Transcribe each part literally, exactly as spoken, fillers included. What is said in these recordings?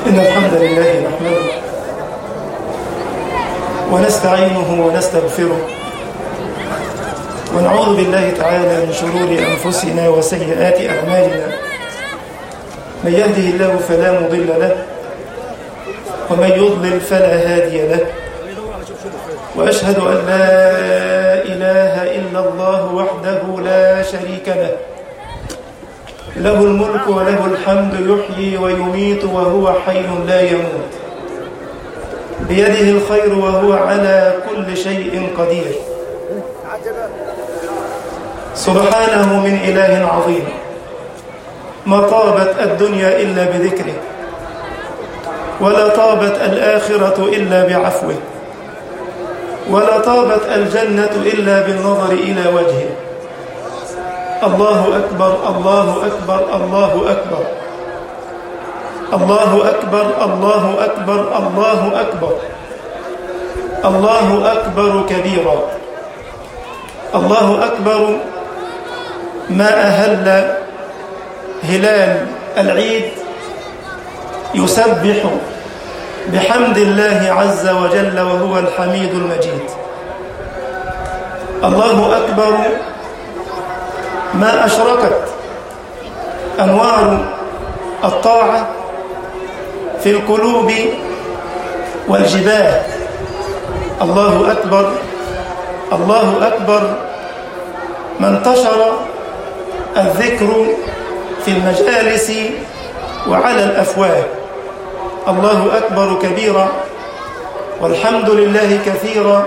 إن الحمد لله نحمده ونستعينه ونستغفره ونعوذ بالله تعالى من شرور أنفسنا وسيئات أعمالنا. من يهده الله فلا مضل له ومن يضلل فلا هادي له، وأشهد أن لا إله إلا الله وحده لا شريك له، له الملك وله الحمد، يحيي ويميت وهو حي لا يموت، بيده الخير وهو على كل شيء قدير. سبحانه من إله عظيم، ما طابت الدنيا إلا بذكره، ولا طابت الآخرة إلا بعفوه، ولا طابت الجنة إلا بالنظر إلى وجهه. الله أكبر الله أكبر الله أكبر الله أكبر الله أكبر الله أكبر الله أكبر كبيرا. الله أكبر ما أهل هلال العيد يسبح بحمد الله عز وجل وهو الحميد المجيد. الله أكبر ما أشركت أنوار الطاعة في القلوب والجباه. الله أكبر الله أكبر ما انتشر الذكر في المجالس وعلى الأفواه. الله أكبر كبيرا، والحمد لله كثيرا،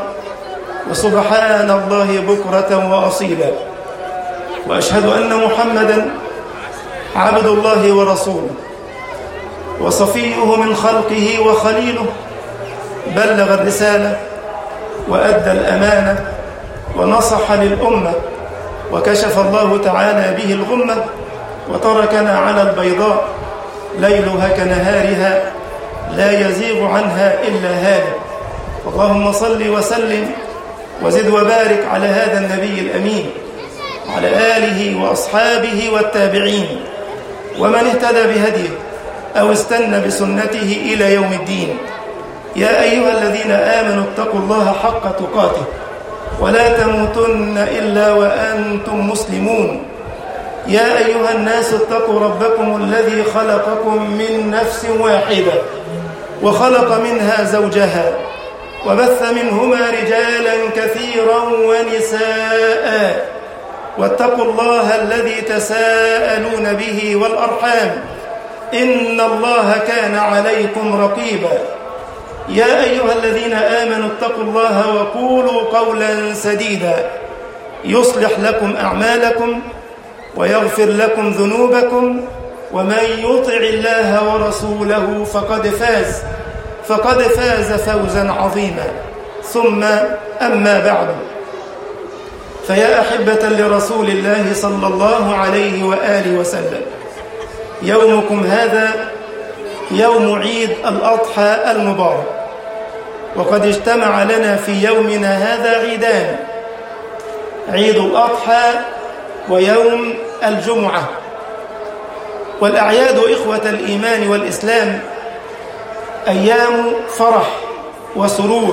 وسبحان الله بكرة وأصيلا. وأشهد أن محمدا عبد الله ورسوله وصفيه من خلقه وخليله، بلغ الرسالة وأدى الأمانة ونصح للأمة، وكشف الله تعالى به الغمة، وتركنا على البيضاء ليلها كنهارها لا يزيغ عنها إلا هالك. اللهم صل وسلم وزد وبارك على هذا النبي الأمين وعلى آله وأصحابه والتابعين ومن اهتدى بهديه أو استنى بسنته إلى يوم الدين. يا أيها الذين آمنوا اتقوا الله حق تقاته ولا تموتن إلا وأنتم مسلمون. يا أيها الناس اتقوا ربكم الذي خلقكم من نفس واحدة وخلق منها زوجها وبث منهما رجالا كثيرا ونساء، واتقوا الله الذي تساءلون به والأرحام، إن الله كان عليكم رقيبا. يا أيها الذين آمنوا اتقوا الله وقولوا قولا سديدا يصلح لكم أعمالكم ويغفر لكم ذنوبكم، ومن يطع الله ورسوله فقد فاز فقد فاز فوزا عظيما. ثم أما بعد، فيا أحبة لرسول الله صلى الله عليه وآله وسلم، يومكم هذا يوم عيد الأضحى المبارك، وقد اجتمع لنا في يومنا هذا عيدان: عيد الأضحى ويوم الجمعة. والأعياد إخوة الإيمان والإسلام أيام فرح وسرور،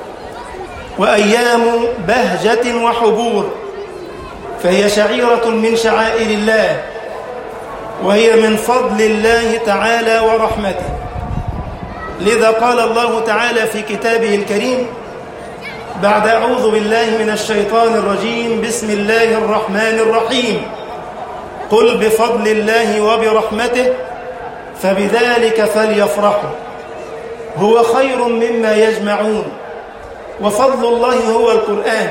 وأيام بهجة وحبور، فهي شعيرة من شعائر الله، وهي من فضل الله تعالى ورحمته. لذا قال الله تعالى في كتابه الكريم بعد أعوذ بالله من الشيطان الرجيم: بسم الله الرحمن الرحيم، قل بفضل الله وبرحمته فبذلك فليفرحوا هو خير مما يجمعون. وفضل الله هو القرآن،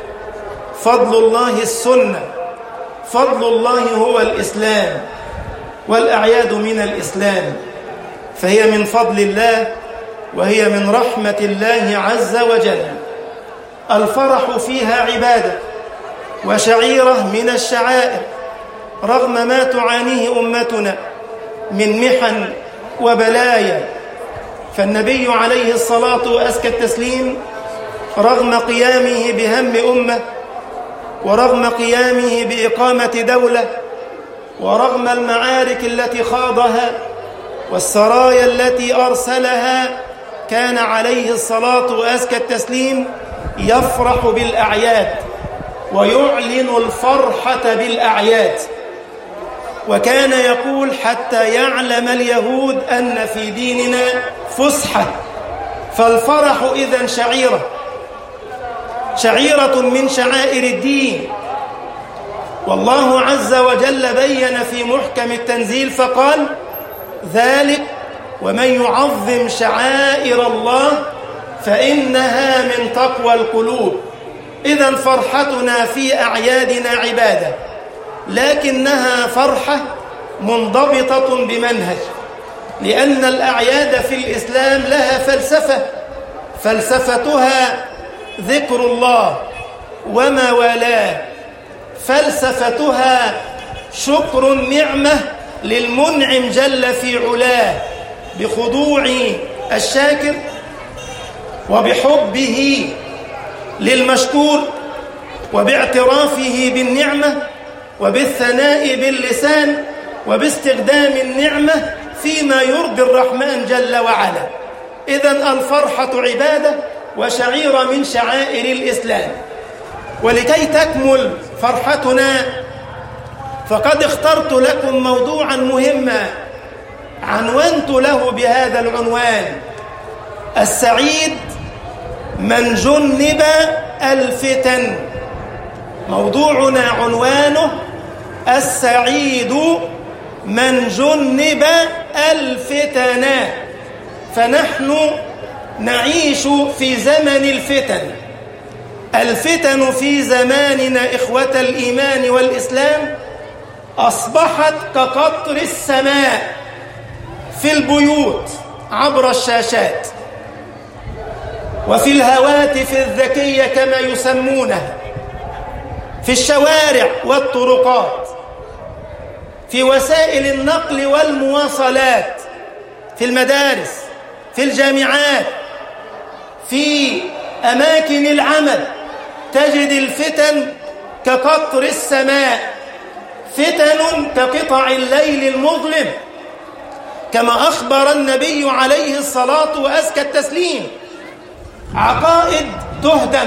فضل الله السنة، فضل الله هو الإسلام، والأعياد من الإسلام، فهي من فضل الله وهي من رحمة الله عز وجل. الفرح فيها عبادة وشعيرة من الشعائر، رغم ما تعانيه أمتنا من محن وبلايا. فالنبي عليه الصلاة وأزكى التسليم رغم قيامه بهم أمة، ورغم قيامه بإقامة دولة، ورغم المعارك التي خاضها، والسرايا التي أرسلها كان عليه الصلاة وأزكى التسليم يفرح بالأعياد ويعلن الفرحة بالأعياد، وكان يقول حتى يعلم اليهود أن في ديننا فسحة. فالفرح إذن شعيرة شعيرة من شعائر الدين، والله عز وجل بين في محكم التنزيل فقال: ذلك ومن يعظم شعائر الله فإنها من تقوى القلوب. إذن فرحتنا في أعيادنا عبادة، لكنها فرحة منضبطة بمنهج، لأن الأعياد في الإسلام لها فلسفة، فلسفتها ذكر الله وما والاه، فلسفتها شكر النعمة للمنعم جل في علاه بخضوع الشاكر وبحبه للمشكور وباعترافه بالنعمة وبالثناء باللسان وباستخدام النعمة فيما يرضي الرحمن جل وعلا. إذن الفرحة عبادة وشعيرة من شعائر الإسلام. ولكي تكمل فرحتنا فقد اخترت لكم موضوعا مهما عنونت له بهذا العنوان: السعيد من جنب الفتن. موضوعنا عنوانه السعيد من جنب الفتن. فنحن نعيش في زمن الفتن. الفتن في زماننا إخوة الإيمان والإسلام أصبحت كقطر السماء في البيوت عبر الشاشات، وفي الهواتف الذكية كما يسمونها، في الشوارع والطرقات، في وسائل النقل والمواصلات، في المدارس، في الجامعات، في أماكن العمل. تجد الفتن كقطر السماء، فتن كقطع الليل المظلم، كما أخبر النبي عليه الصلاة وأزكى التسليم: عقائد تهدم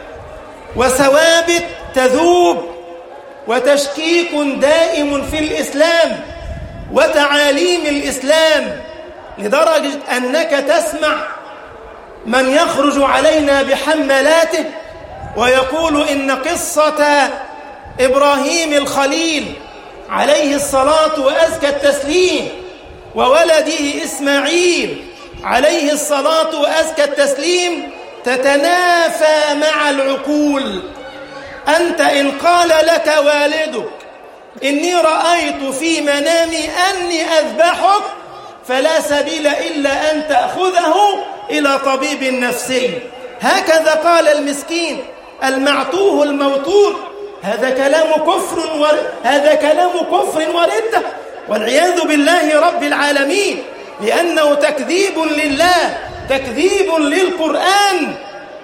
وثوابت تذوب وتشكيك دائم في الإسلام وتعاليم الإسلام، لدرجة أنك تسمع من يخرج علينا بحملاته ويقول إن قصة إبراهيم الخليل عليه الصلاة وأزكى التسليم وولده إسماعيل عليه الصلاة وأزكى التسليم تتنافى مع العقول. أنت إن قال لك والدك إني رأيت في منامي أني أذبحك فلا سبيل إلا أن تأخذه إلى طبيب نفسي، هكذا قال المسكين المعتوه الموتور. هذا كلام كفر و... هذا كلام كفر وردة والعياذ بالله رب العالمين، لأنه تكذيب لله، تكذيب للقرآن.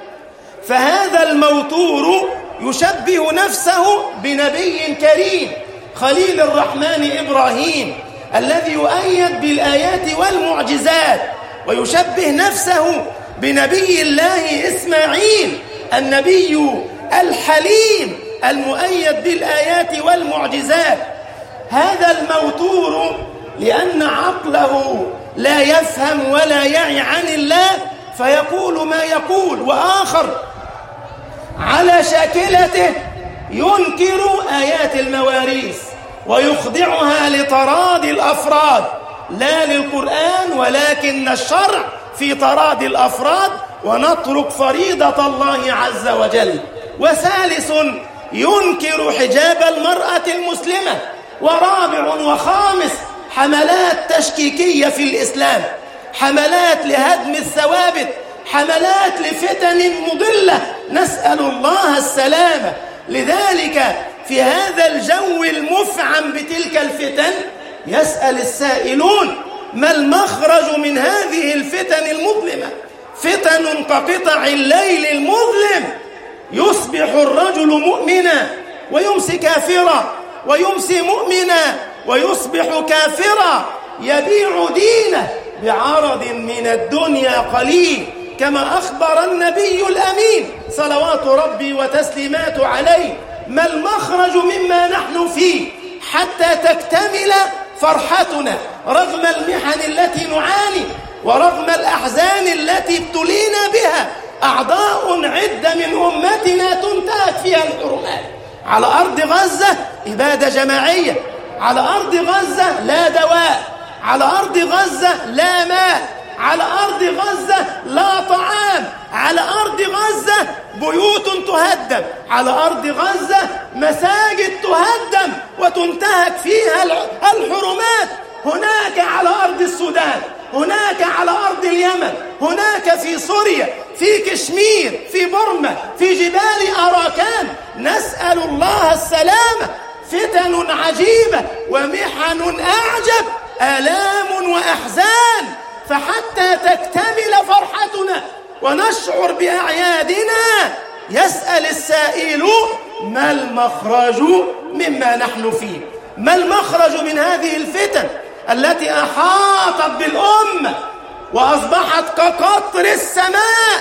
فهذا الموتور يشبه نفسه بنبي كريم خليل الرحمن إبراهيم الذي يؤيد بالآيات والمعجزات، ويشبه نفسه بنبي الله إسماعيل النبي الحليم المؤيد بالآيات والمعجزات. هذا الموتور لأن عقله لا يفهم ولا يعي عن الله فيقول ما يقول، وآخر على شاكلته ينكر آيات المواريث ويخضعها لتراضي الأفراد، لا للقرآن ولكن الشرع في تراضي الأفراد، ونترك فريضة الله عز وجل. وثالث ينكر حجاب المرأة المسلمة. ورابع وخامس حملات تشكيكية في الإسلام، حملات لهدم الثوابت، حملات لفتن مضلة، نسأل الله السلامة. لذلك في هذا الجو المفعم بتلك الفتن يسأل السائلون: ما المخرج من هذه الفتن المظلمة؟ فتن كقطع الليل المظلم، يصبح الرجل مؤمنا ويمسي كافرا، ويمسي مؤمنا ويصبح كافرا، يبيع دينه بعرض من الدنيا قليل، كما أخبر النبي الأمين صلوات ربي وتسليماته عليه: ما المخرج مما نحن فيه حتى تكتمل فرحتنا رغم المحن التي نعاني ورغم الأحزان التي ابتلينا بها. أعضاء عدة من أمتنا تنتهك فيها الحرمات. على أرض غزة إبادة جماعية، على أرض غزة لا دواء، على أرض غزة لا ماء، على أرض غزة لا طعام، على أرض غزة بيوت تهدم، على أرض غزة مساجد تهدم وتنتهك فيها الحرمات. هناك على أرض السودان، هناك على أرض اليمن، هناك في سوريا، في كشمير، في برما، في جبال أراكان. نسأل الله السلامة. فتن عجيبة ومحن أعجب، آلام وأحزان. فحتى تكتمل فرحتنا ونشعر بأعيادنا يسأل السائل: ما المخرج مما نحن فيه؟ ما المخرج من هذه الفتن التي أحاطت بالأمة وأصبحت كقطر السماء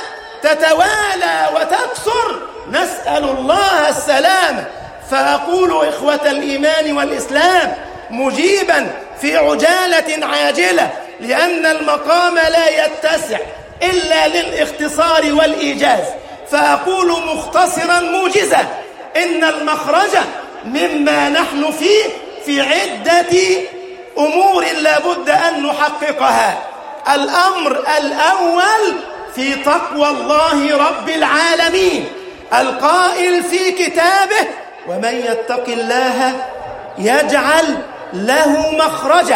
تتوالى وتكثر؟ نسأل الله السلامة. فأقول إخوة الإيمان والإسلام مجيبا في عجالة عاجلة، لأن المقام لا يتسع إلا للاختصار والإيجاز، فأقول مختصرا موجزا: إن المخرج مما نحن فيه في عدة أمور لا بد أن نحققها. الأمر الأول في تقوى الله رب العالمين، القائل في كتابه: ومن يتق الله يجعل له مخرجا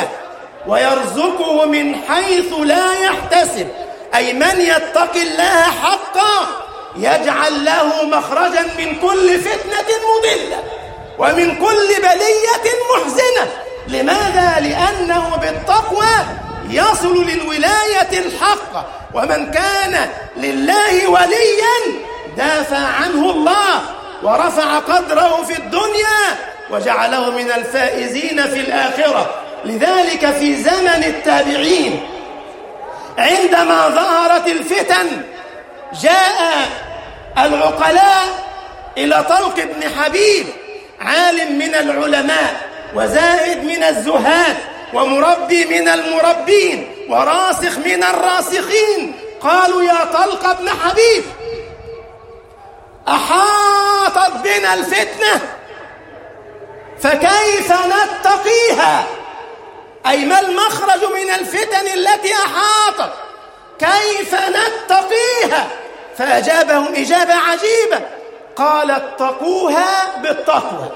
ويرزقه من حيث لا يحتسب. أي من يتق الله حقا يجعل له مخرجا من كل فتنة مضلة ومن كل بلية محزنة. لماذا؟ لأنه بالتقوى يصل للولاية الحقة، ومن كان لله وليا دافع عنه الله ورفع قدره في الدنيا وجعله من الفائزين في الآخرة. لذلك في زمن التابعين عندما ظهرت الفتن جاء العقلاء إلى طلق بن حبيب، عالم من العلماء وزاهد من الزهاد ومربي من المربين وراسخ من الراسخين. قالوا: يا طلق بن حبيب، أحاطت بنا الفتنة فكيف نتقيها؟ أي ما المخرج من الفتن التي أحاطت؟ كيف نتقيها؟ فأجابهم إجابة عجيبة، قال: اتقوها بالتقوى.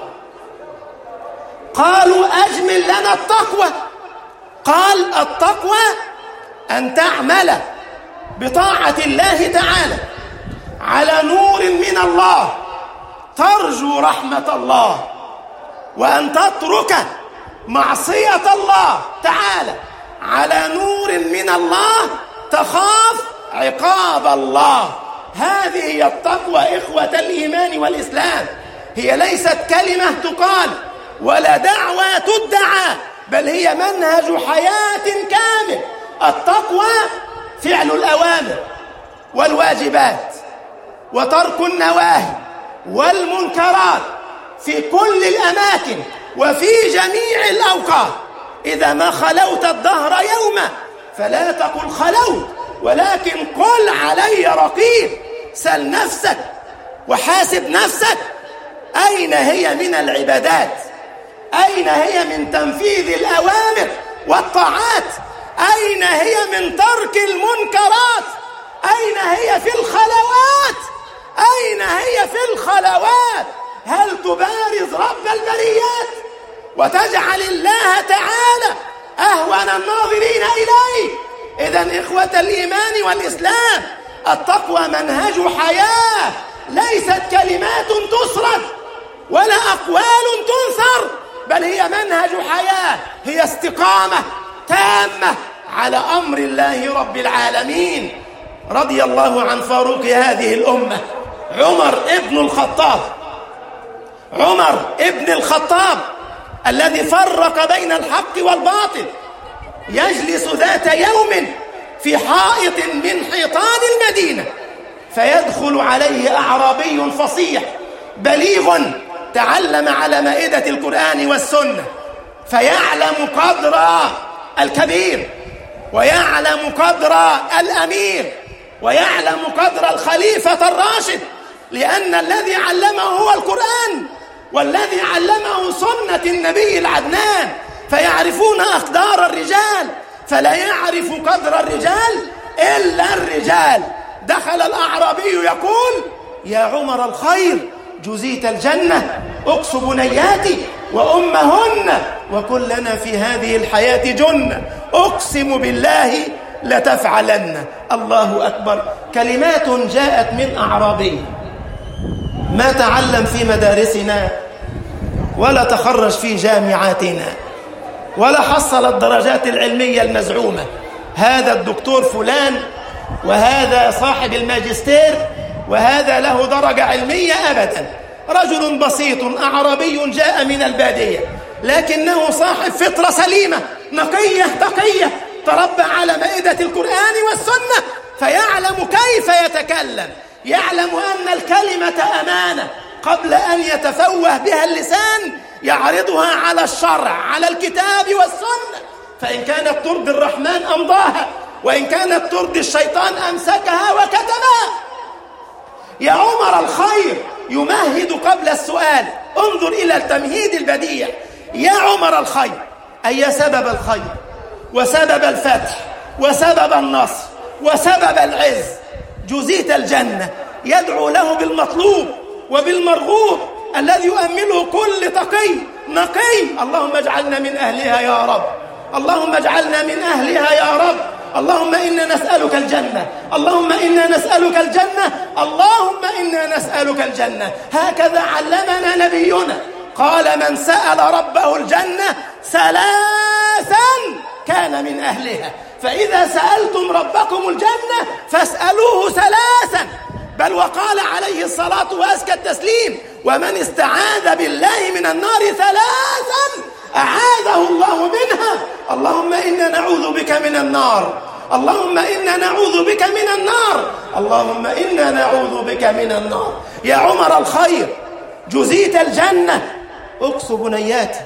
قالوا: أجمل لنا التقوى. قال: التقوى أن تعمل بطاعة الله تعالى على نور من الله ترجو رحمة الله، وأن تترك معصية الله تعالى على نور من الله تخاف عقاب الله. هذه هي التقوى إخوة الإيمان والإسلام. هي ليست كلمة تقال ولا دعوة تدعى، بل هي منهج حياة كامل. التقوى فعل الأوامر والواجبات وترك النواهي والمنكرات في كل الأماكن وفي جميع الأوقات. إذا ما خلوت الدهر يوما فلا تقل خلوت، ولكن قل علي رقيب. سل نفسك وحاسب نفسك، أين هي من العبادات؟ أين هي من تنفيذ الأوامر والطاعات؟ أين هي من ترك المنكرات؟ أين هي في الخلوات؟ أين هي في الخلوات؟ هل تبارز رب البريات وتجعل الله تعالى أهون الناظرين إليه؟ إذن إخوة الإيمان والإسلام، التقوى منهج حياة، ليست كلمات تسرد ولا أقوال تنثر، بل هي منهج حياة، هي استقامة تامة على أمر الله رب العالمين. رضي الله عن فاروق هذه الأمة عمر ابن الخطاب، عمر ابن الخطاب الذي فرق بين الحق والباطل يجلس ذات يوم في حائط من حيطان المدينة، فيدخل عليه أعرابي فصيح بليغ تعلم على مائدة القرآن والسنة، فيعلم قدر الكبير، ويعلم قدر الأمير، ويعلم قدر الخليفة الراشد، لأن الذي علمه هو القرآن، والذي علمه سنة النبي العدنان، فيعرفون أقدار الرجال، فلا يعرف قدر الرجال إلا الرجال. دخل الأعرابي يقول: يا عمر الخير، جزيت الجنة، أقص بنياتي وأمهن، وكلنا في هذه الحياة جنة، أقسم بالله لتفعلن. الله أكبر. كلمات جاءت من أعرابي ما تعلم في مدارسنا، ولا تخرج في جامعاتنا، ولا حصل الدرجات العلمية المزعومة. هذا الدكتور فلان، وهذا صاحب الماجستير، وهذا له درجة علمية أبدا. رجل بسيط أعرابي جاء من البادية، لكنه صاحب فطرة سليمة نقية تقية، تربى على مائدة القرآن والسنة، فيعلم كيف يتكلم، يعلم أن الكلمة أمانة، قبل أن يتفوه بها اللسان يعرضها على الشرع، على الكتاب والسنة، فإن كانت ترضي الرحمن أمضاها، وإن كانت ترضي الشيطان أمسكها وكتبها. يا عمر الخير يمهد قبل السؤال، انظر إلى التمهيد البديع. يا عمر الخير، أي سبب الخير وسبب الفتح وسبب النصر وسبب العز، جزيت الجنة، يدعو له بالمطلوب وبالمرغوب الذي يؤمله كل تقي نقي. اللهم اجعلنا من أهلها يا رب، اللهم اجعلنا من أهلها يا رب، اللهم إنا نسألك الجنة، اللهم إنا نسألك الجنة، اللهم إنا نسألك الجنة. هكذا علمنا نبينا، قال: من سأل ربه الجنة ثلاثا كان من أهلها. فإذا سألتم ربكم الجنة فاسألوه ثلاثا. بل وقال عليه الصلاة وأزكى التسليم: ومن استعاذ بالله من النار ثلاثا أعاذه الله منها. اللهم إنا نعوذ بك من النار، اللهم إنا نعوذ بك من النار، اللهم إنا نعوذ بك من النار. يا عمر الخير، جزيت الجنة، أقص بنياتي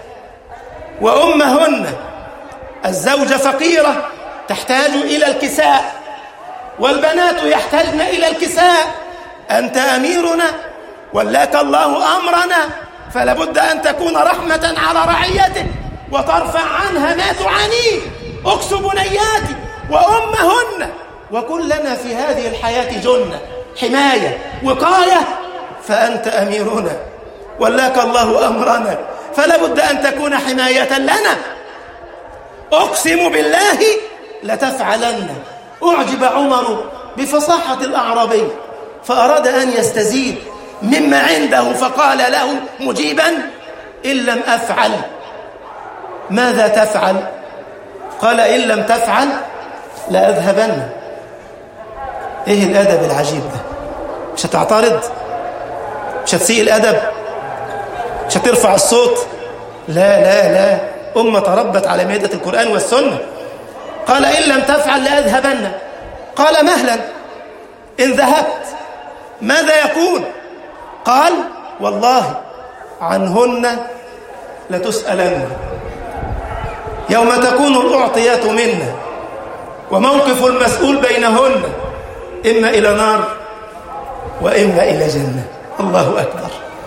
وأمهن. الزوجة فقيرة تحتاج إلى الكساء، والبنات يحتاجن إلى الكساء. أنت أميرنا، ولاك الله أمرنا، فلابد أن تكون رحمة على رعيتك وترفع عنها ما تعانيه. أقص بنياتي وأمهن، وكلنا في هذه الحياة جنة، حماية، وقاية. فأنت أميرنا، ولاك الله أمرنا، فلابد أن تكون حماية لنا. أقسم بالله لتفعلن. أعجب عمر بفصاحة الأعرابي، فأراد أن يستزيد مما عنده، فقال له مجيبا: إن لم أفعل ماذا تفعل؟ قال: إن لم تفعل لأذهبن. إيه الأدب العجيب ده؟ مش هتعترض؟ مش هتسيء الأدب؟ مش هترفع الصوت؟ لا لا لا، أمة تربت على مائدة القرآن والسنة. قال: إن لم تفعل لأذهبن. قال: مهلا، إن ذهبت ماذا يكون؟ قال: والله عنهن لتسألن. يوم تكون الأعطيات منا، وموقف المسؤول بينهن، إما إلى نار وإما إلى جنة. الله أكبر.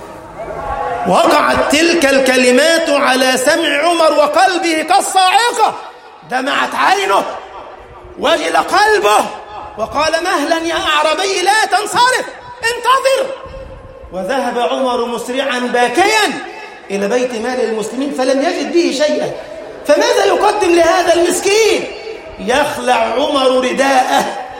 وقعت تلك الكلمات على سمع عمر وقلبه كالصاعقة، دمعت عينه، وجل قلبه، وقال: مهلا يا أعرابي، لا تنصرف، انتظر. وذهب عمر مسرعا باكيا إلى بيت مال المسلمين، فلم يجد به شيئا. فماذا يقدم لهذا المسكين؟ يخلع عمر رداءه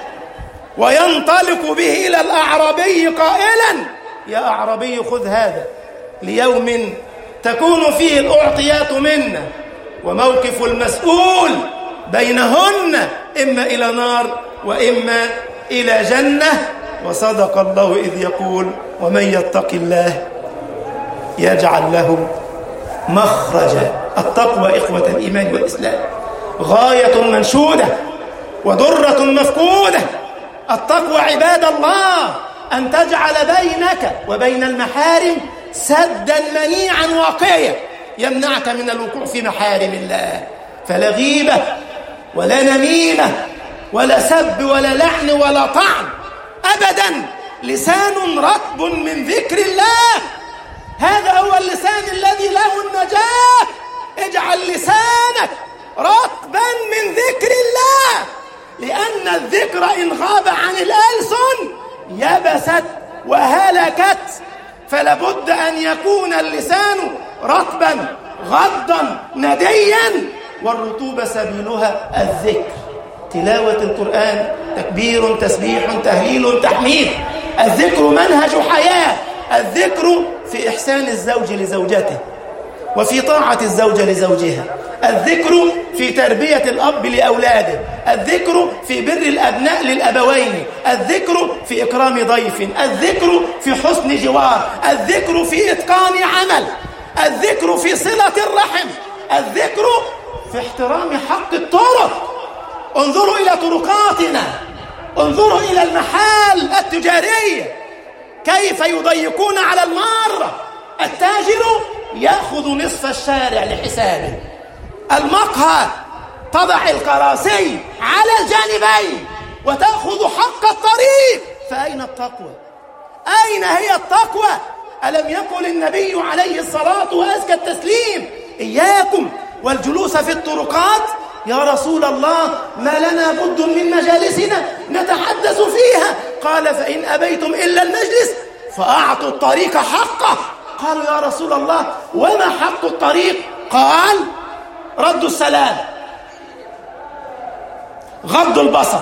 وينطلق به إلى الأعرابي قائلا: يا أعرابي، خذ هذا ليوم تكون فيه الأعطيات منا، وموقف المسؤول بينهن إما إلى نار وإما إلى جنة. وصدق الله إذ يقول: ومن يتق الله يجعل له مخرجا. التقوى إخوة الإيمان والإسلام غاية منشودة ودرة مفقودة. التقوى عباد الله أن تجعل بينك وبين المحارم سدا منيعا واقيا يمنعك من الوقوع في محارم الله. فلا غيبة ولا نميمة ولا سب ولا لعن ولا طعن أبدا. لسان رطب من ذكر الله، هذا هو اللسان الذي له النجاة. اجعل لسانك رطبا من ذكر الله، لأن الذكر إن غاب عن الألسن يبست وهلكت. فلابد أن يكون اللسان رطبا غضا نديا، والرطوبة سبيلها الذكر، تلاوة القرآن، تكبير، تسبيح، تهليل، تحميد. الذكر منهج حياة. الذكر في إحسان الزوج لزوجته، وفي طاعة الزوجة لزوجها. الذكر في تربية الأب لأولاده. الذكر في بر الأبناء للأبوين. الذكر في إكرام ضيف. الذكر في حسن جوار. الذكر في إتقان عمل. الذكر في صلة الرحم. الذكر في احترام حق الطرق. انظروا إلى طرقاتنا، انظروا إلى المحال التجارية كيف يضيقون على المارة. التاجر يأخذ نصف الشارع لحسابه. المقهى تضع الكراسي على الجانبين وتأخذ حق الطريق. فأين التقوى؟ أين هي التقوى؟ ألم يقل النبي عليه الصلاة وأزكى التسليم: إياكم والجلوس في الطرقات؟ يا رسول الله، ما لنا بد من مجالسنا نتحدث فيها. قال: فإن أبيتم إلا المجلس فأعطوا الطريق حقه. قالوا: يا رسول الله، وما حق الطريق؟ قال: رد السلام، غض البصر،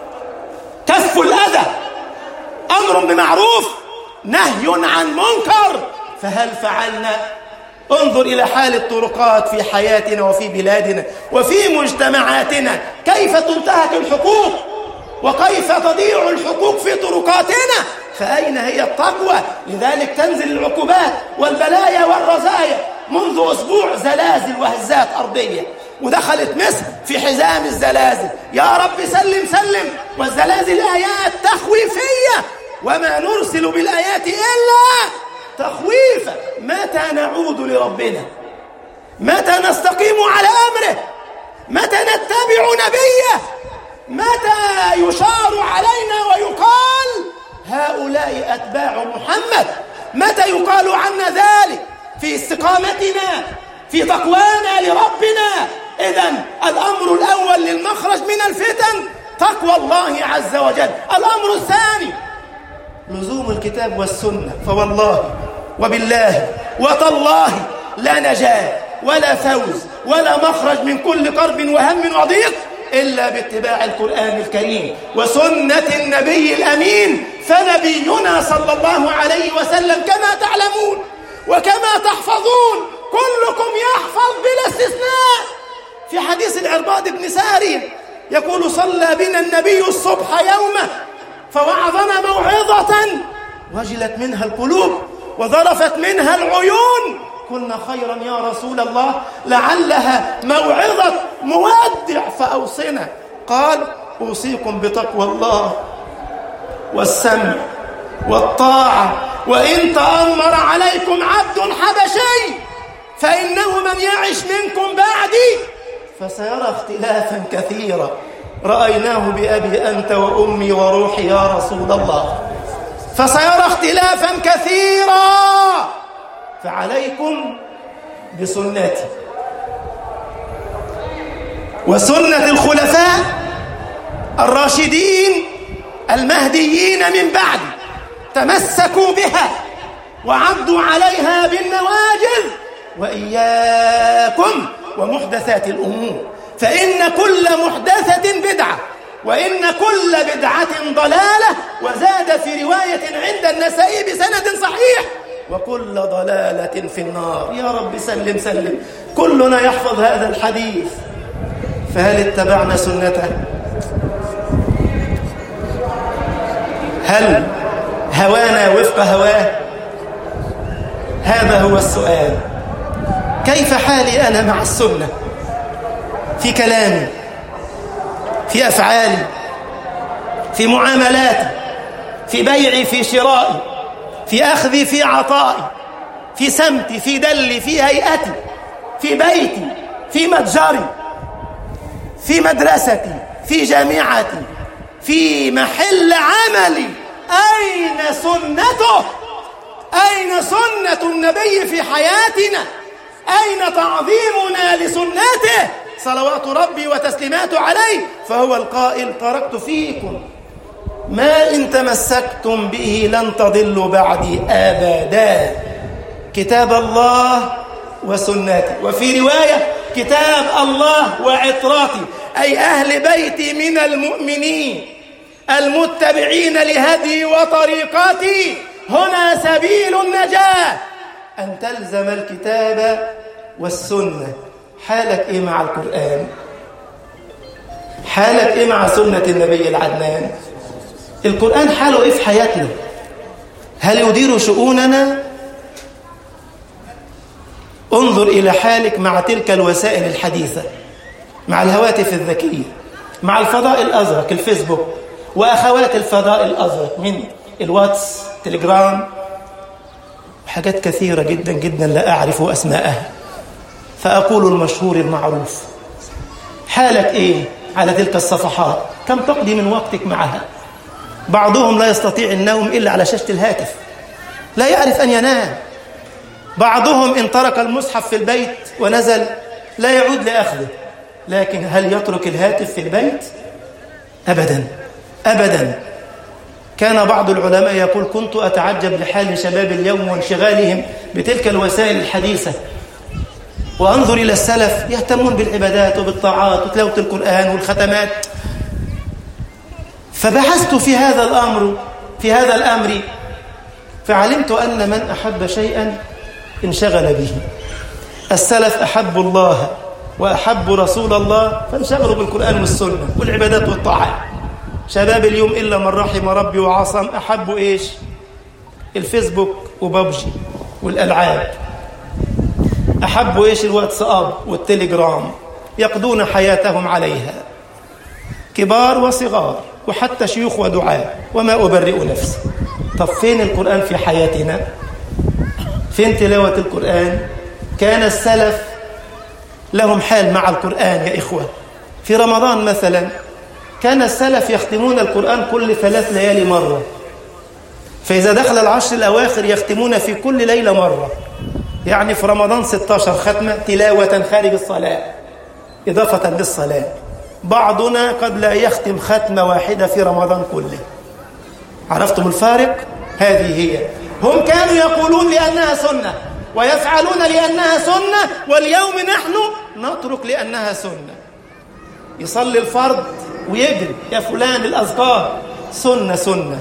كف الأذى، أمر بمعروف، نهي عن منكر. فهل فعلنا؟ انظر إلى حال الطرقات في حياتنا وفي بلادنا وفي مجتمعاتنا، كيف تنتهك الحقوق وكيف تضيع الحقوق في طرقاتنا. فأين هي التقوى؟ لذلك تنزل العقوبات والبلايا والرزايا. منذ أسبوع زلازل وهزات أرضية، ودخلت مصر في حزام الزلازل. يا رب سلم سلم. والزلازل آيات تخويفية، وما نرسل بالآيات إلا تخويفا. متى نعود لربنا؟ متى نستقيم على أمره؟ متى نتبع نبيه؟ متى يشار علينا ويقال هؤلاء أتباع محمد؟ متى يقال عنا ذلك؟ في استقامتنا، في تقوانا لربنا. إذن الأمر الأول للمخرج من الفتن تقوى الله عز وجل. الأمر الثاني لزوم الكتاب والسنة. فوالله وبالله وتالله لا نجاة ولا فوز ولا مخرج من كل كرب وهم وضيق إلا باتباع القرآن الكريم وسنة النبي الأمين. فنبينا صلى الله عليه وسلم كما تعلمون وكما تحفظون، كلكم يحفظ بلا استثناء. في حديث العرباض بن سارية يقول: صلى بنا النبي الصبح يومه فوعظنا موعظة وجلت منها القلوب وذرفت منها العيون. قلنا: خيرا يا رسول الله، لعلها موعظة مودع فأوصنا. قال: أوصيكم بتقوى الله والسمع والطاعة، وإن تأمر عليكم عبد حبشي فإنه من يعش منكم بعدي فسيرى اختلافا كثيرا رأيناه بأبي أنت وأمي وروحي يا رسول الله. فسيرى اختلافا كثيرا، فعليكم بسنتي وسنة الخلفاء الراشدين المهديين من بعد، تمسكوا بها وعضوا عليها بالنواجذ. وإياكم ومحدثات الأمور، فإن كل محدثة بدعة، وإن كل بدعة ضلالة. وزاد في رواية عند النسائي بسند صحيح: وكل ضلالة في النار. يا رب سلم سلم. كلنا يحفظ هذا الحديث، فهل اتبعنا سنته؟ هل هوانا وفق هواه؟ هذا هو السؤال. كيف حالي أنا مع السنة؟ في كلامي، في أفعالي، في معاملاتي، في بيعي، في شرائي، في أخذي، في عطائي، في سمتي، في دلي، في هيئتي، في بيتي، في متجري، في مدرستي، في جامعتي، في محل عملي. أين سنته؟ أين سنة النبي في حياتنا؟ أين تعظيمنا لسنته صلوات ربي وتسليماته عليه؟ فهو القائل: تركت فيكم ما إن تمسكتم به لن تضلوا بعدي أبدا، كتاب الله وسنتي. وفي رواية: كتاب الله وعطراتي، أي أهل بيتي من المؤمنين المتبعين لهدي وطريقتي. هنا سبيل النجاة، أن تلزم الكتاب والسنة. حالك إيه مع القرآن؟ حالك إيه مع سنة النبي العدنان؟ القرآن حاله إيه في حياتنا؟ هل يدير شؤوننا؟ انظر إلى حالك مع تلك الوسائل الحديثة، مع الهواتف الذكية، مع الفضاء الأزرق الفيسبوك وأخوات الفضاء الأزرق من الواتس، تليجرام، حاجات كثيرة جدا جدا لا أعرف أسماءها، فأقول المشهور المعروف. حالك إيه على تلك الصفحات؟ كم تقضي من وقتك معها؟ بعضهم لا يستطيع النوم إلا على شاشة الهاتف، لا يعرف أن ينام. بعضهم إن ترك المصحف في البيت ونزل لا يعود لأخذه، لكن هل يترك الهاتف في البيت؟ أبدا أبدا. كان بعض العلماء يقول: كنت أتعجب لحال شباب اليوم وانشغالهم بتلك الوسائل الحديثة، وأنظر إلى السلف يهتمون بالعبادات وبالطاعات وتلاوة القرآن والختمات. فبحثت في هذا الأمر في هذا الأمر فعلمت أن من أحب شيئا انشغل به. السلف أحبوا الله وأحبوا رسول الله فانشغلوا بالقرآن والسنة والعبادات والطاعات. شباب اليوم إلا من رحم ربي وعصم أحبوا إيش؟ الفيسبوك وبابجي والألعاب. أحبوا إيش؟ الواتساب والتليجرام، يقضون حياتهم عليها، كبار وصغار وحتى شيوخ ودعاء. وما أبرئ نفسي. طب فين القرآن في حياتنا؟ فين تلاوة القرآن؟ كان السلف لهم حال مع القرآن يا إخوة. في رمضان مثلا كان السلف يختمون القرآن كل ثلاث ليالي مرة، فإذا دخل العشر الأواخر يختمون في كل ليلة مرة، يعني في رمضان ستة عشر ختمة تلاوة خارج الصلاة إضافة للصلاة. بعضنا قد لا يختم ختمة واحدة في رمضان كله. عرفتم الفارق؟ هذه هي. هم كانوا يقولون لأنها سنة ويفعلون لأنها سنة، واليوم نحن نترك لأنها سنة. يصلي الفرض ويجري: يا فلان الأذكار سنة سنة،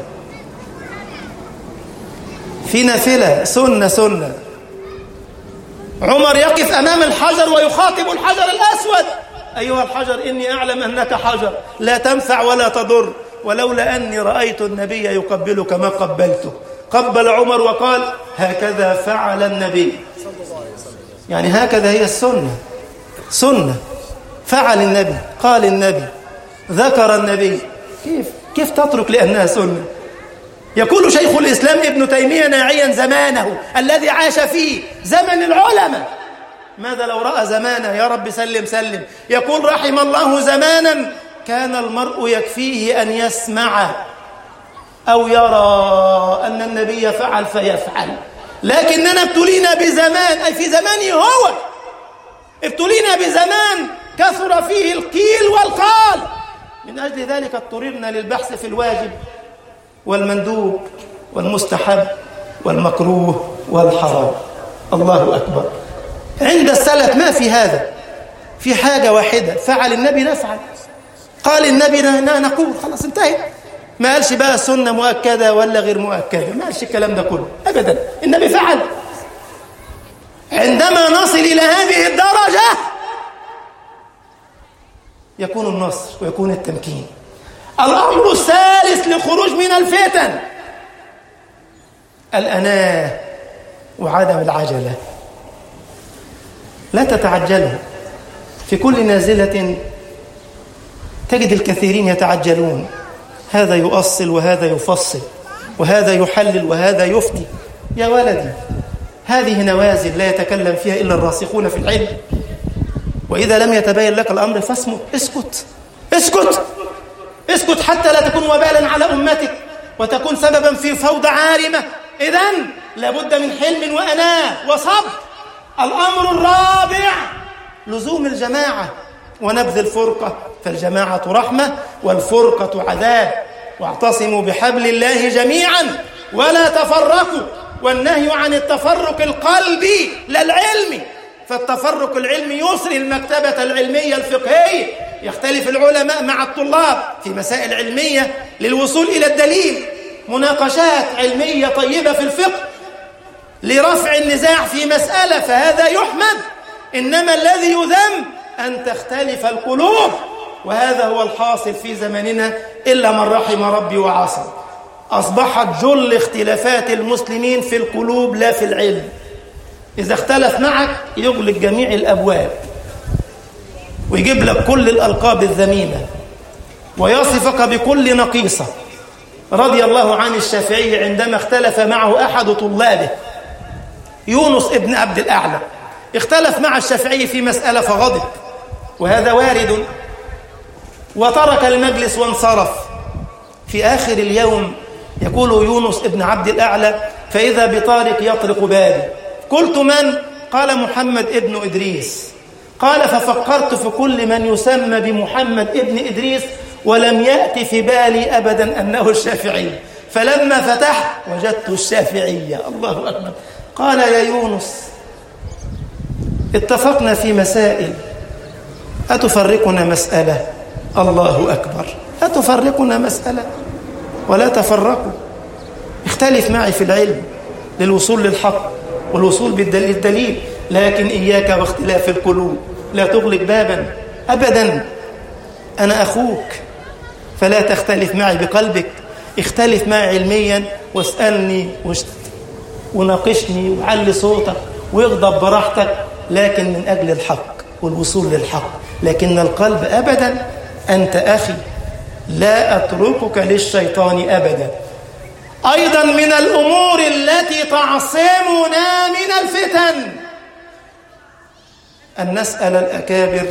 في نافلة سنة سنة. عمر يقف أمام الحجر ويخاطب الحجر الأسود: أيها الحجر إني أعلم أنك حجر لا تنفع ولا تضر، ولولا أني رأيت النبي يقبلك ما قبلته. قبل عمر وقال: هكذا فعل النبي. يعني هكذا هي السنة، سنة، فعل النبي، قال النبي، ذكر النبي. كيف كيف تترك لأنها سنة؟ يقول شيخ الإسلام ابن تيمية ناعيا زمانه الذي عاش فيه، زمن العلماء: ماذا لو رأى زمانه؟ يا رب سلم سلم. يقول: رحم الله زمانا كان المرء يكفيه أن يسمع أو يرى أن النبي فعل فيفعل، لكننا ابتلينا بزمان، أي في زمانه هو، ابتلينا بزمان كثر فيه القيل والقال. من أجل ذلك اضطررنا للبحث في الواجب والمندوب والمستحب والمكروه والحرام. الله أكبر. عند السلف ما في هذا، في حاجة واحدة: فعل النبي نفعل، قال النبي نقول، خلاص انتهت. ما قالش بقى السنة مؤكدة ولا غير مؤكدة، ما قالش الكلام ده كله أبدا. النبي فعل. عندما نصل إلى هذه الدرجة يكون النصر ويكون التمكين. الأمر الثالث لخروج من الفتن: الأناة وعدم العجلة. لا تتعجلوا في كل نازلة تجد الكثيرين يتعجلون، هذا يؤصل وهذا يفصل وهذا يحلل وهذا يفتي. يا ولدي، هذه نوازل لا يتكلم فيها إلا الراسخون في العلم، وإذا لم يتبين لك الأمر فاسمت، اسكت اسكت اسكت حتى لا تكون وبالا على أمتك وتكون سببا في فوضى عارمة. إذن لابد من حلم وأناة وصبر. الأمر الرابع لزوم الجماعة ونبذ الفرقة، فالجماعة رحمة والفرقة عذاب. واعتصموا بحبل الله جميعا ولا تفرقوا، والنهي عن التفرق القلبي لا العلمي، فالتفرق العلمي يسري المكتبة العلمية الفقهية. يختلف العلماء مع الطلاب في مسائل علمية للوصول إلى الدليل، مناقشات علمية طيبة في الفقه لرفع النزاع في مسألة، فهذا يحمد. إنما الذي يذم أن تختلف القلوب، وهذا هو الحاصل في زماننا إلا من رحم ربي وعصى. أصبحت جل اختلافات المسلمين في القلوب لا في العلم. إذا اختلف معك يغلق جميع الأبواب ويجيب لك كل الألقاب الذميمة ويصفك بكل نقيصة. رضي الله عن الشافعي عندما اختلف معه أحد طلابه يونس ابن عبد الأعلى، اختلف مع الشافعي في مسألة فغضب، وهذا وارد، وترك المجلس وانصرف. في آخر اليوم يقول يونس ابن عبد الأعلى: فإذا بطارق يطرق بابي. قلت: من؟ قال: محمد ابن إدريس. قال: ففكرت في كل من يسمى بمحمد ابن إدريس ولم يأتي في بالي أبدا أنه الشافعي، فلما فتحت وجدت الشافعية. الله أكبر. قال: يا يونس، اتفقنا في مسائل، أتفرقنا مسألة؟ الله أكبر. أتفرقنا مسألة؟ ولا تفرقوا، اختلف معي في العلم للوصول للحق والوصول بالدليل، لكن إياك واختلاف القلوب، لا تغلق بابا أبدا. أنا أخوك فلا تختلف معي بقلبك، اختلف معي علميا واسألني وناقشني وعلي صوتك ويغضب براحتك، لكن من أجل الحق والوصول للحق. لكن القلب أبدا، أنت أخي، لا أتركك للشيطان أبدا. أيضا من الأمور التي تعصمنا من الفتن أن نسأل الأكابر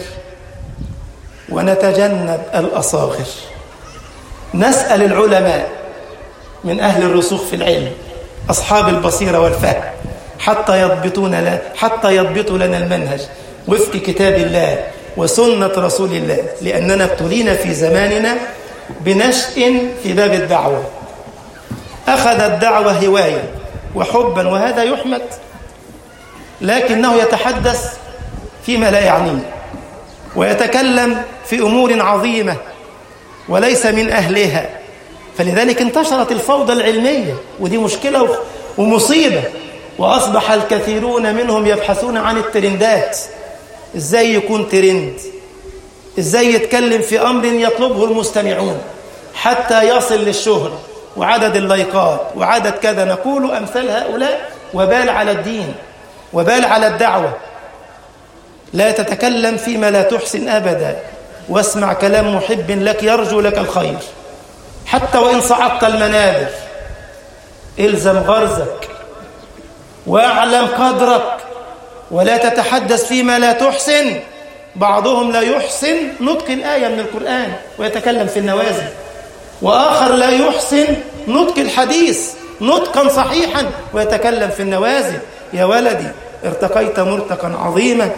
ونتجنب الأصاغر. نسأل العلماء من أهل الرسوخ في العلم، أصحاب البصيرة والفهم، حتى يضبطون لنا حتى يضبطوا لنا المنهج وفق كتاب الله وسنة رسول الله، لأننا ابتلينا في زماننا بنشء في باب الدعوة. أخذ الدعوة هواية وحبا، وهذا يحمد، لكنه يتحدث فيما لا يعنيه ويتكلم في أمور عظيمة وليس من أهلها، فلذلك انتشرت الفوضى العلمية، ودي مشكلة ومصيبة. وأصبح الكثيرون منهم يبحثون عن الترندات، إزاي يكون ترند، إزاي يتكلم في أمر يطلبه المستمعون حتى يصل للشهرة وعدد اللايكات وعدد كذا. نقول أمثال هؤلاء وبال على الدين وبال على الدعوة. لا تتكلم فيما لا تحسن أبدا، واسمع كلام محب لك يرجو لك الخير، حتى وإن صعدت المنابر إلزم غرزك واعلم قدرك، ولا تتحدث فيما لا تحسن. بعضهم لا يحسن نطق الآية من القرآن ويتكلم في النوازل، وآخر لا يحسن نطق الحديث نطقا صحيحا ويتكلم في النوازل. يا ولدي، ارتقيت مرتقا عظيما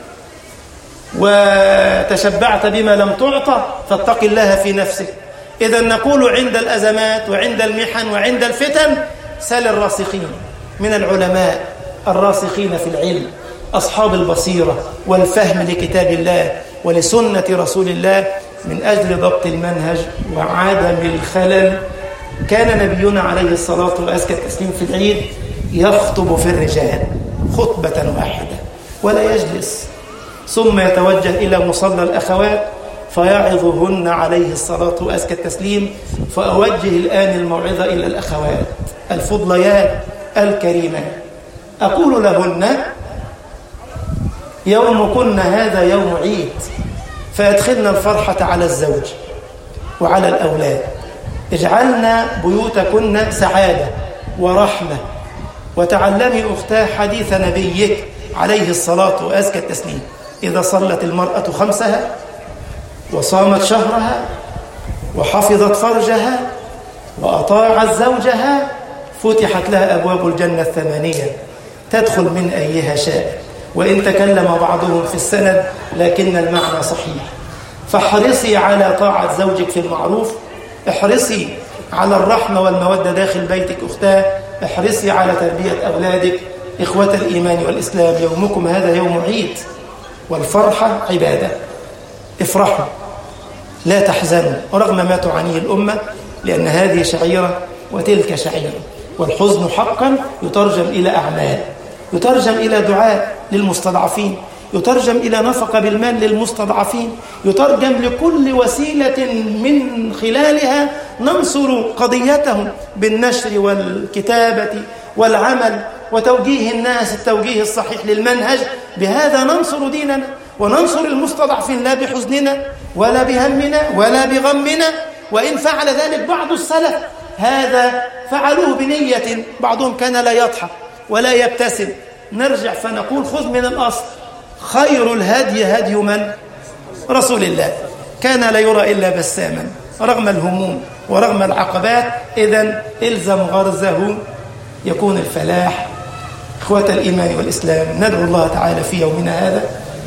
وتشبعت بما لم تعطى، فاتق الله في نفسك. إذا نقول عند الأزمات وعند المحن وعند الفتن سل الراسخين من العلماء الراسخين في العلم، أصحاب البصيرة والفهم لكتاب الله ولسنة رسول الله، من أجل ضبط المنهج وعدم الخلل. كان نبينا عليه الصلاة وأزكى التسليم في العيد يخطب في الرجال خطبة واحدة ولا يجلس، ثم يتوجه إلى مصلى الأخوات فيعظهن عليه الصلاة وأزكى التسليم. فأوجه الآن الموعظة إلى الأخوات الفضليات الكريمات، أقول لهن: يومكن هذا يوم عيد، فأدخلنا الفرحة على الزوج وعلى الأولاد. اجعلنا بيوتكن سعادة ورحمة. وتعلمي أختاه حديث نبيك عليه الصلاة وأزكى التسليم: إذا صلت المرأة خمسها وصامت شهرها وحفظت فرجها وأطاعت زوجها فتحت لها أبواب الجنة الثمانية تدخل من أيها شاء. وإن تكلم بعضهم في السند لكن المعنى صحيح. فاحرصي على طاعة زوجك في المعروف، احرصي على الرحمة والمودة داخل بيتك أختاه، احرصي على تربية أولادك. إخوة الإيمان والإسلام، يومكم هذا يوم عيد، والفرحة عبادة. افرحوا لا تحزنوا رغم ما تعانيه الأمة، لأن هذه شعيرة وتلك شعيرة. والحزن حقا يترجم إلى أعمال، يترجم إلى دعاء للمستضعفين، يترجم إلى نفقة بالمال للمستضعفين، يترجم لكل وسيلة من خلالها ننصر قضيتهم بالنشر والكتابة والعمل وتوجيه الناس التوجيه الصحيح للمنهج. بهذا ننصر ديننا وننصر المستضعفين، لا بحزننا ولا بهمنا ولا بغمنا. وإن فعل ذلك بعض السلف هذا فعلوه بنية، بعضهم كان لا يضحك ولا يبتسم. نرجع فنقول خذ من الأصل: خير الهدي هدي من؟ رسول الله. كان لا يرى إلا بساما رغم الهموم ورغم العقبات. إذن إلزم غرزه يكون الفلاح. إخوة الإيمان والإسلام، ندعو الله تعالى في يومنا هذا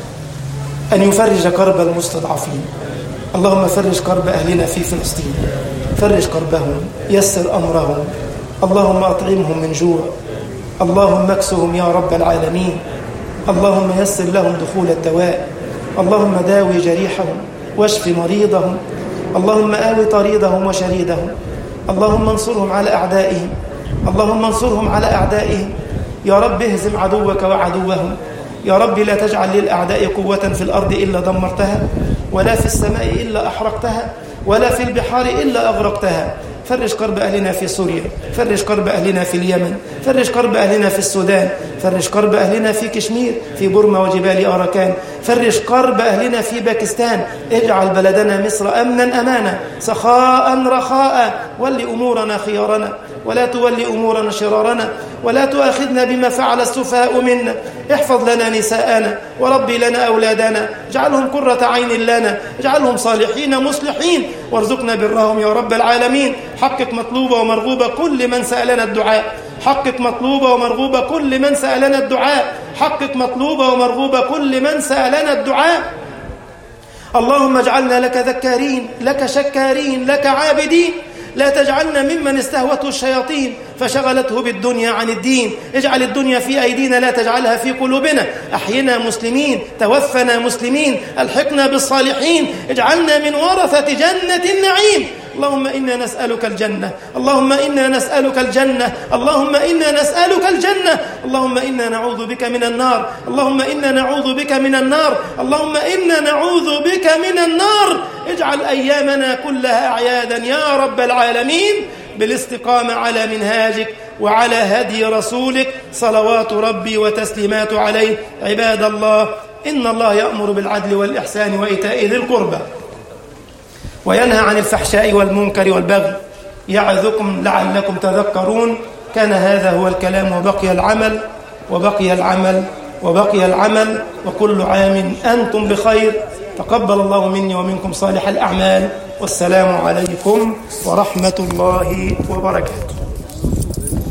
أن يفرج كرب المستضعفين. اللهم فرج كرب أهلنا في فلسطين، فرج كربهم، يسر أمرهم. اللهم أطعمهم من جوع، اللهم اكسهم يا رب العالمين. اللهم يسر لهم دخول الدواء، اللهم داوي جريحهم واشف مريضهم، اللهم آوي طريدهم وشريدهم، اللهم انصرهم على أعدائهم، اللهم انصرهم على أعدائهم. يا رب اهزم عدوك وعدوهم. يا رب لا تجعل للأعداء قوة في الأرض إلا دمرتها، ولا في السماء إلا أحرقتها، ولا في البحار إلا أغرقتها. فرج كرب أهلنا في سوريا، فرج كرب أهلنا في اليمن، فرج كرب أهلنا في السودان، فرج كرب أهلنا في كشمير في بورما وجبال أراكان، فرج كرب أهلنا في باكستان. اجعل بلدنا مصر أمنا أمانا سخاء رخاء. ول أمورنا خيارنا ولا تول أمورنا شرارنا، ولا تؤاخذنا بما فعل السفهاء منا. احفظ لنا نساءنا وربي لنا أولادنا، اجعلهم قرة عين لنا، اجعلهم صالحين مصلحين، وارزقنا برهم يا رب العالمين. حقق مطلوبة ومرغوبة كل من سألنا الدعاء، حقق مطلوبة ومرغوبة كل من سألنا الدعاء، حقق مطلوبة ومرغوبة كل من سألنا الدعاء. اللهم اجعلنا لك ذكارين، لك شكارين، لك عابدين. لا تجعلنا ممن استهوته الشياطين فشغلته بالدنيا عن الدين. اجعل الدنيا في أيدينا لا تجعلها في قلوبنا. أحينا مسلمين، توفنا مسلمين، ألحقنا بالصالحين، اجعلنا من ورثة جنة النعيم. اللهم إنا نسألك الجنة، اللهم إنا نسألك الجنة، اللهم إنا نسألك الجنة، اللهم إنا نعوذ بك من النار، اللهم إنا نعوذ بك من النار، اللهم إنا نعوذ بك من النار. اجعل أيامنا كلها أعيادا يا رب العالمين بالاستقامة على منهاجك وعلى هدي رسولك صلوات ربي وتسليمات عليه. عباد الله، إن الله يأمر بالعدل والإحسان وإيتاء ذي القربى وينهى عن الفحشاء والمنكر والبغي يعظكم لعلكم تذكرون. كان هذا هو الكلام وبقي العمل وبقي العمل وبقي العمل وكل عام أنتم بخير. تقبل الله مني ومنكم صالح الأعمال، والسلام عليكم ورحمة الله وبركاته.